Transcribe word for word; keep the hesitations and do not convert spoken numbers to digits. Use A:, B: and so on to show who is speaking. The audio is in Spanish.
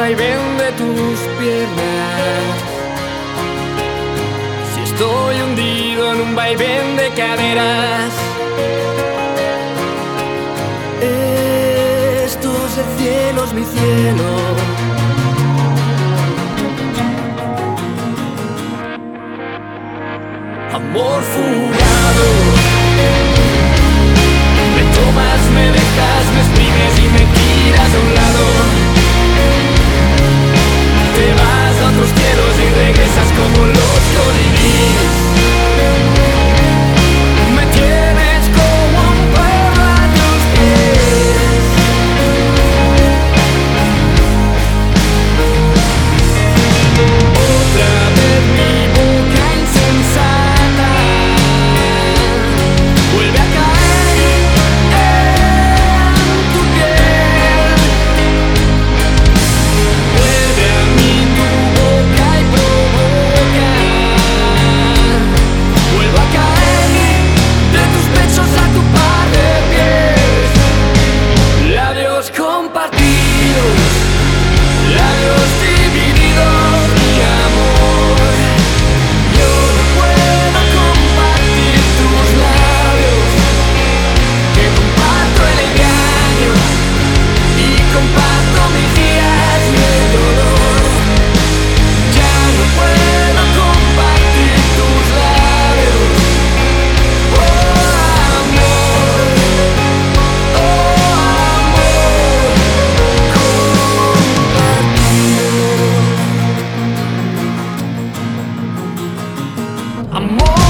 A: vaivén de tus piernas, si estoy hundido en un vaivén de caderas, esto es el cielo, es mi cielo. Amor fugado, me tomas, me dejas, me exprimes y me tiras a un lado. Te vas a otros cielos y regresas como los colibríes. Me tienes como un perro a tus pies. Otra vez mi boca insensata vuelve a caer en tu piel. Vuelve a mí tu boca y provoca. Vuelvo a caer de tus pechos a tu par de pies. Labios compartidos, labios divididos, mi amor. Yo no puedo compartir tus labios, que comparto el engaño y comparto mis días y el dolor. Ya no puedo compartir tus labios, oh amor, oh amor compartido. Amor.